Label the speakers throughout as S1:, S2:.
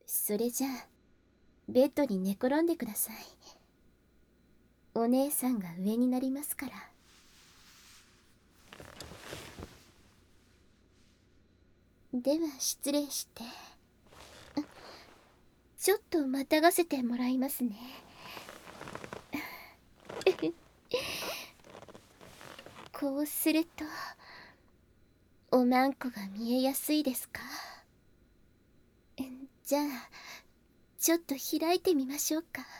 S1: それじゃあベッドに寝転んでください。お姉さんが上になりますから。では失礼して、ちょっとまたがせてもらいますね。こうするとおまんこが見えやすいですか？じゃあちょっと開いてみましょうか。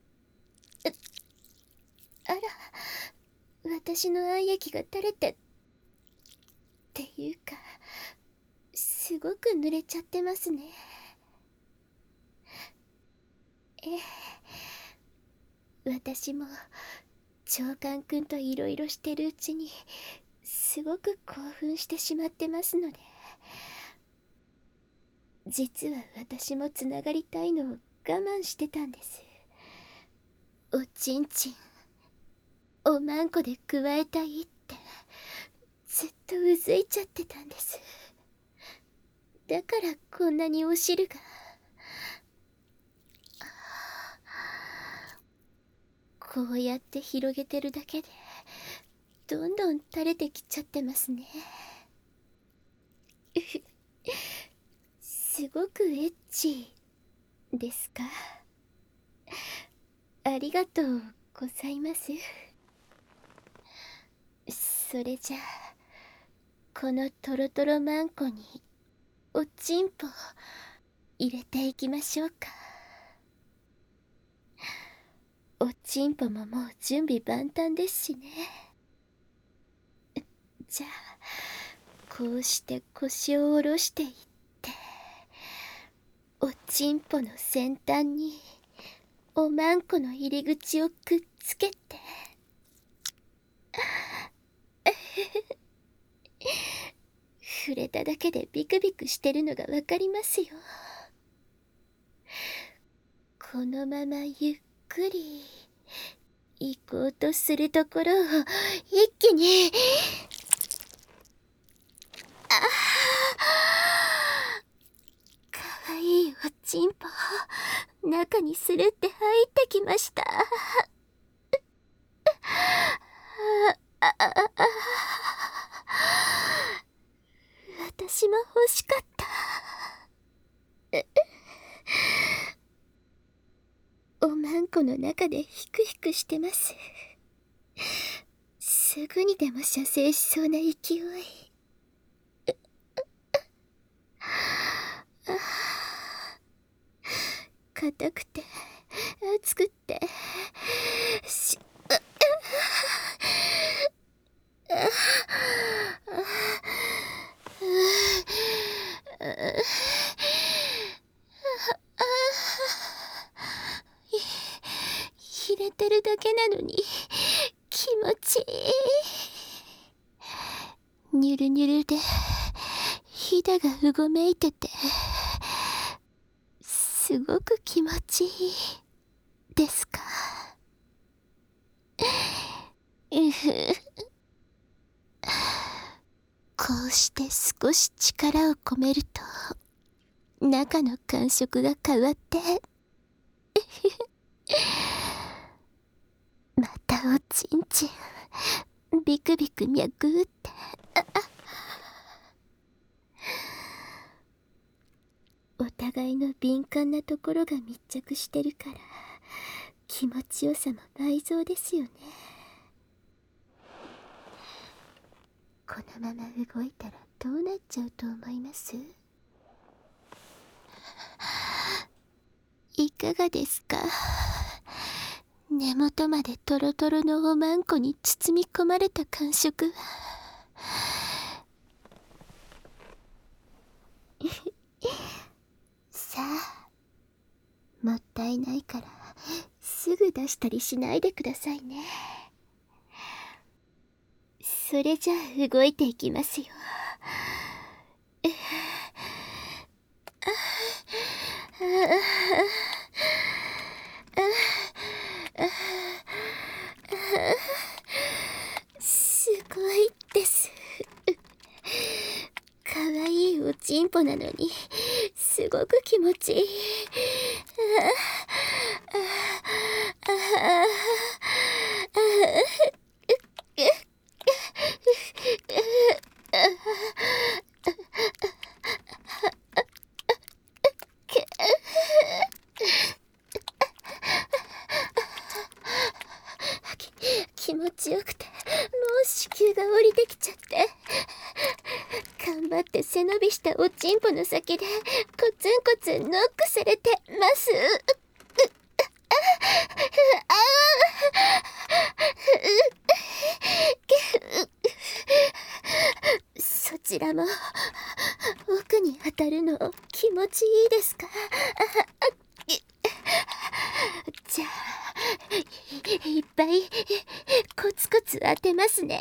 S1: あら、私の愛液が垂れてっていうか、すごく濡れちゃってますね。私も長官くんといろいろしてるうちにすごく興奮してしまってますので、実は私もつながりたいのを我慢してたんです。おちんちんおまんこでくわえたいってずっとうずいちゃってたんです。だからこんなにお汁が。こうやって広げてるだけでどんどん垂れてきちゃってますね。すごくエッチですか？ありがとうございます。それじゃあこのトロトロマンコにおちんぽ入れていきましょうか。おちんぽももう準備万端ですしね。じゃあこうして腰を下ろしていって、おちんぽの先端におまんこの入り口をくっつけて触れただけでビクビクしてるのがわかりますよ。このままゆっくり行こうとするところを一気に、かわいいおちんぽ中にスルって入ってきました。私も欲しかった。おまんこの中でヒクヒクしてます。すぐにでも射精しそうな勢い。硬くて熱くって入れてるだけなのに気持ちいい。ニュルニュルでひだがうごめいててすごく気持ちいいですか？こうして少し力を込めると中の感触が変わってまたおちんちんビクビク脈打って、お互いの敏感なところが密着してるから気持ちよさも倍増ですよね。このまま動いたらどうなっちゃうと思います？いかがですか？根元までトロトロのおまんこに包み込まれた感触はさあ、もったいないからすぐ出したりしないでくださいね。それじゃあ動いていきますよ。すごいです。かわいいおちんぽなのにすごく気持ちいい。 気持ちよくて、もう子宮が降りてきちゃって、頑張って背伸びしたおちんぽの先でコツンコツンノックされてます。そちらも奥に当たるの気持ちいいですか？じゃあいっぱいコツコツ当てますね。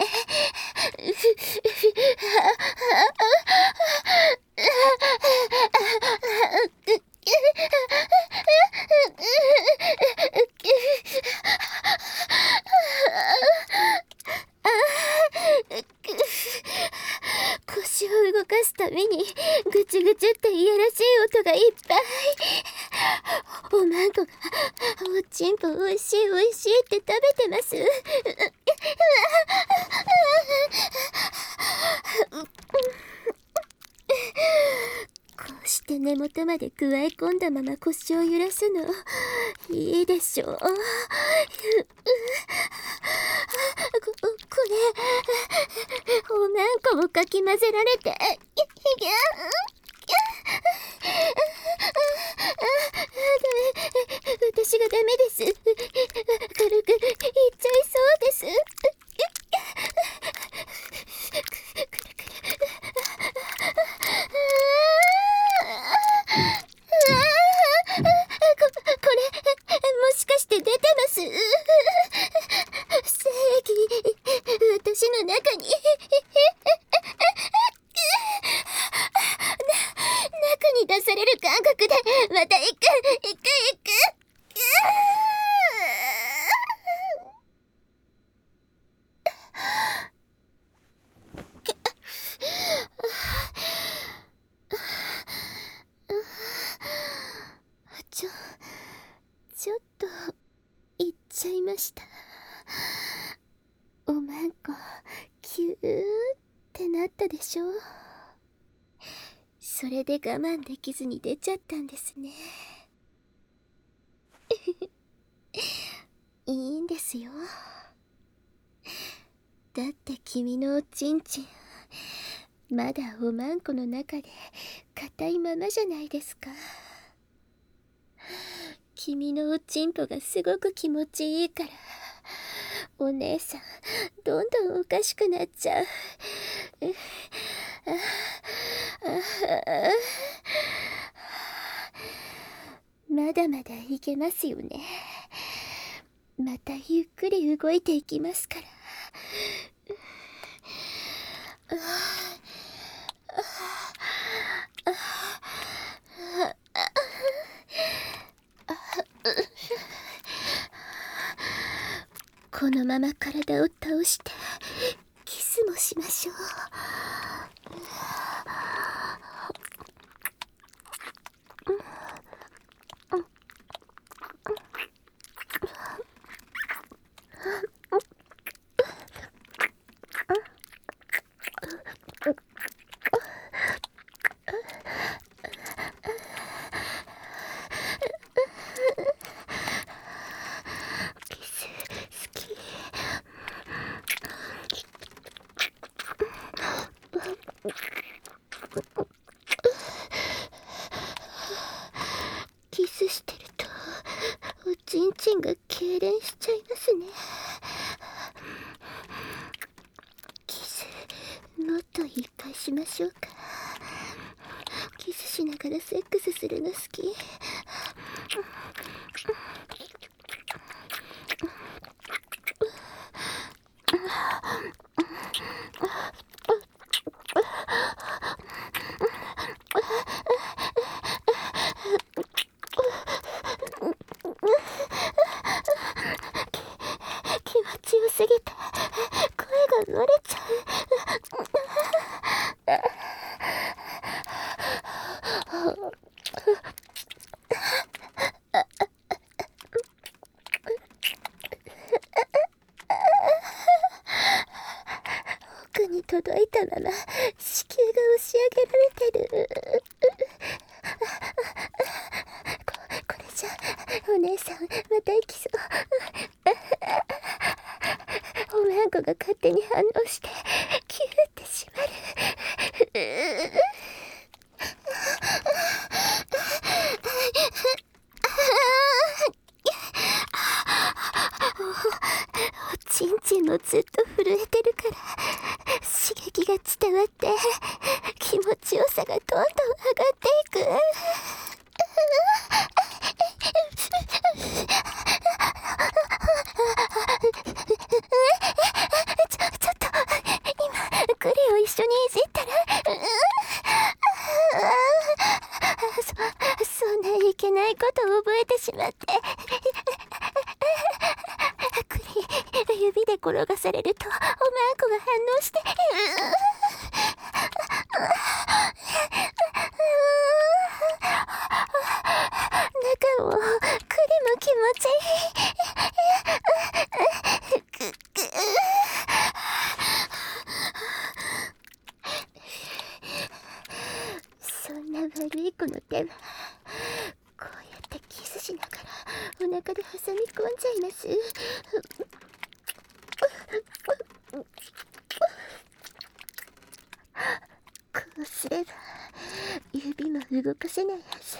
S1: 腰を動かすためにぐちゅぐちゅっていやらしい音がいっぱい。おまんこがおちんぽおいしいおいしいって食べてます。こうして根元までくわえ込んだまま腰を揺らすのいいでしょう。これおまんこもかき混ぜられて私がダメです。軽くいっちゃいそうです。これもしかして出てます？精液私の中に中に出される感覚でまた行く。ちょっと行っちゃいました。おまんこキューってなったでしょ。それで我慢できずに出ちゃったんですね。いいんですよ。だって君のおちんちんまだおまんこの中で硬いままじゃないですか。君のおちんぽがすごく気持ちいいからお姉さんどんどんおかしくなっちゃう。まだまだいけますよね。またゆっくり動いていきますから。このまま体を倒してキスもしましょう。キス好き。キスしてるとおちんちんが痙攣しちゃいますね。キスもっといっぱいしましょうか。キスしながらセックスするの好き。気持ちよすぎて声が漏れちゃう。 ま子宮が押し上げられてる。これじゃお姉さんまた行きそう。おまんこが勝手に反応してキューってしまる。おちんちんもずっと震えてるから刺激が伝わって気持ちよさがどんどん上がっていく。ちょっと今グリを一緒にいじったらそんないけないことを覚えてしまって。グリ指で転がされるとおまんこが反応して中もクリも気持ちいい。そんな悪い子の手はこうやってキスしながらお腹で挟み込んじゃいます。こうすれば指も動かせないはず。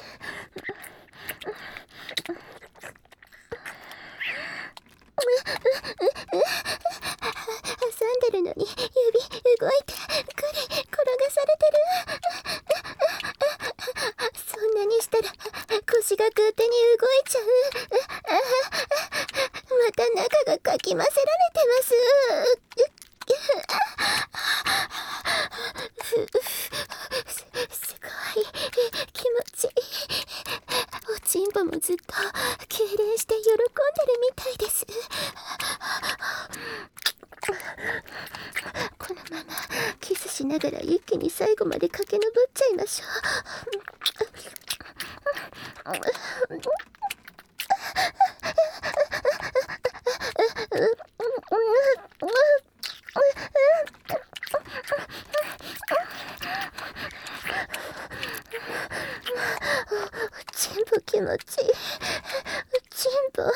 S1: 挟んでるのに指動いてグリ転がされてる。そんなにしたら腰が勝手に動いちゃう。また中がかき混ぜられてます。すごい気持ちいい。おちんぽもずっと痙攣して喜んでるみたいです。このままキスしながら一気に最後まで駆け上っちゃいましょちんぽ気持ちいい。ちんぽ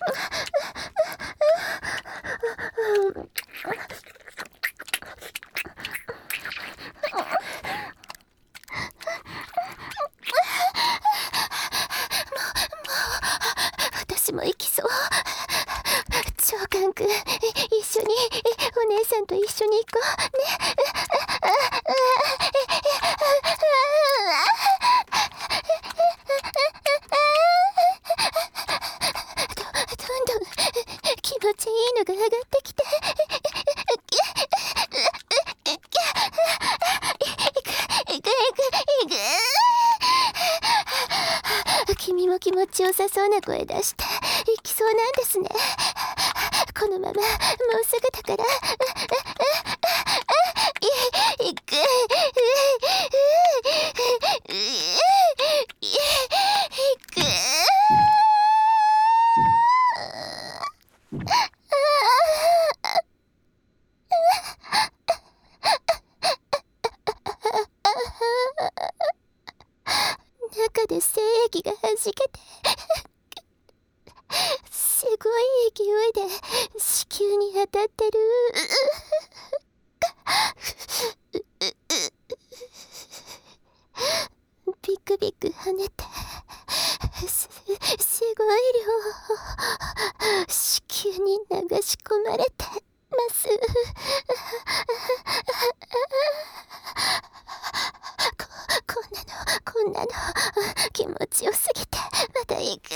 S1: 私も行きそう。長官くん一緒にお姉さんと一緒に行こうね。どんどん気持ちいいのが上がってきて君も気持ちよさそうな声出していきそうなんですね。このままもうすぐだからいく中で精液がはじけてすごい勢いで子宮に当たってる。ビクビク跳ねてすごい量子宮に流し込まれてます。こんなの気持ちよすぎてまた行く。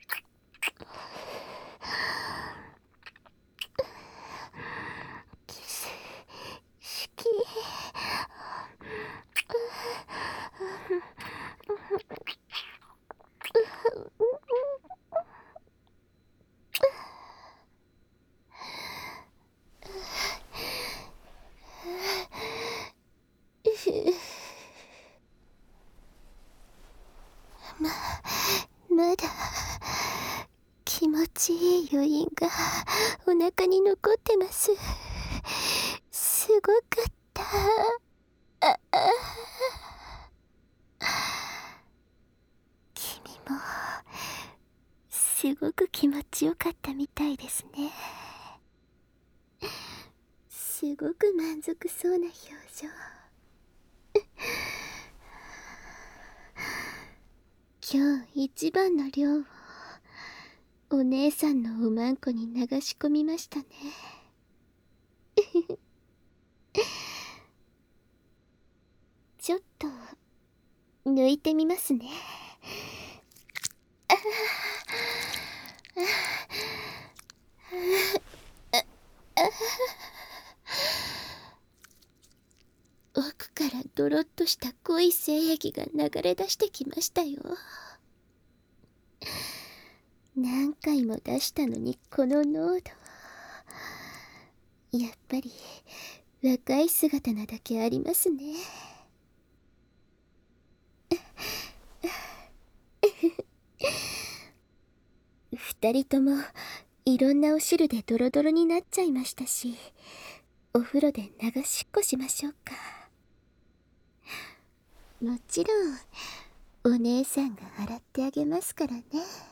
S1: キまだ気持ちいい余韻がお腹に残ってます。すごかった。君もすごく気持ちよかったみたいですね。すごく満足そうな表情。今日一番の量をお姉さんのおまんこに流し込みましたね。ちょっと抜いてみますね。奥からドロッとした濃い精液が流れ出してきましたよ。何回も出したのにこの濃度。やっぱり若い姿なだけありますね。二人ともいろんなお汁でドロドロになっちゃいましたし、お風呂で流しっこしましょうか。もちろんお姉さんが洗ってあげますからね。